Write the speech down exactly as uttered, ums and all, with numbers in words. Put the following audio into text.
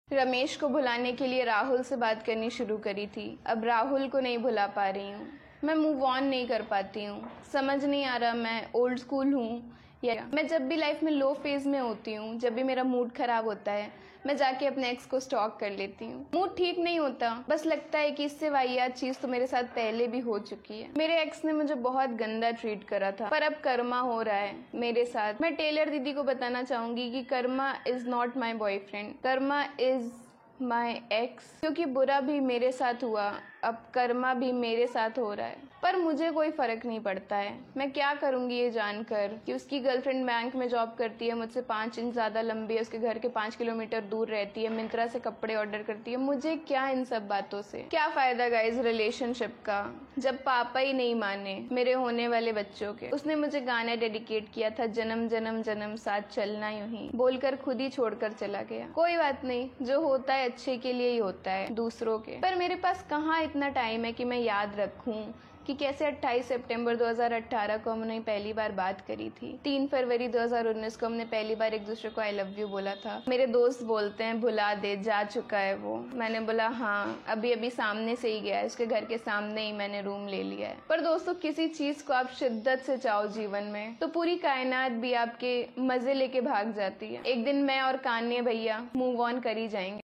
रमेश को भुलाने के लिए राहुल से बात करनी शुरू करी थी। अब राहुल को नहीं भुला पा रही हूँ। मैं मूव ऑन नहीं कर पाती हूँ। समझ नहीं आ रहा मैं ओल्ड स्कूल हूँ या मैं जब भी लाइफ में लो फेज में होती हूँ, जब भी मेरा मूड खराब होता है, मैं जाके अपने एक्स को स्टॉक कर लेती हूँ। मूड ठीक नहीं होता, बस लगता है कि इससे वाहियात चीज तो मेरे साथ पहले भी हो चुकी है। मेरे एक्स ने मुझे बहुत गंदा ट्रीट करा था, पर अब कर्मा हो रहा है मेरे साथ। मैं टेलर दीदी को बताना चाहूंगी कि karma is not my boyfriend, karma is my ex. क्योंकि बुरा भी मेरे साथ हुआ, अब कर्मा भी मेरे साथ हो रहा है, पर मुझे कोई फर्क नहीं पड़ता है। मैं क्या करूंगी ये जानकर कि उसकी गर्लफ्रेंड बैंक में जॉब करती है, मुझसे पाँच इंच ज्यादा लंबी है, उसके घर के पाँच किलोमीटर दूर रहती है, मिंत्रा से कपड़े ऑर्डर करती है। मुझे क्या इन सब बातों से, क्या फायदा गाइस रिलेशनशिप का, जब पापा ही नहीं माने मेरे होने वाले बच्चों के। उसने मुझे गाना डेडिकेट किया था, जन्म जन्म जन्म साथ चलना यूं ही, बोलकर खुद ही छोड़कर चला गया। कोई बात नहीं, जो होता है अच्छे के लिए ही होता है, दूसरों के। पर मेरे पास कहाँ इतना टाइम है कि मैं याद रखूं कि कैसे अट्ठाईस सितंबर दो हज़ार अठारह को हमने पहली बार बात करी थी, तीन फरवरी दो हज़ार उन्नीस को हमने पहली बार एक दूसरे को आई लव यू बोला था। मेरे दोस्त बोलते हैं भुला दे, जा चुका है वो। मैंने बोला हाँ, अभी अभी सामने से ही गया है, उसके घर के सामने ही मैंने रूम ले लिया है। पर दोस्तों, किसी चीज को आप शिद्दत से चाहो जीवन में, तो पूरी कायनात भी आपके मजे लेके भाग जाती है। एक दिन मैं और कान्य भैया मूव ऑन कर ही जाएंगे।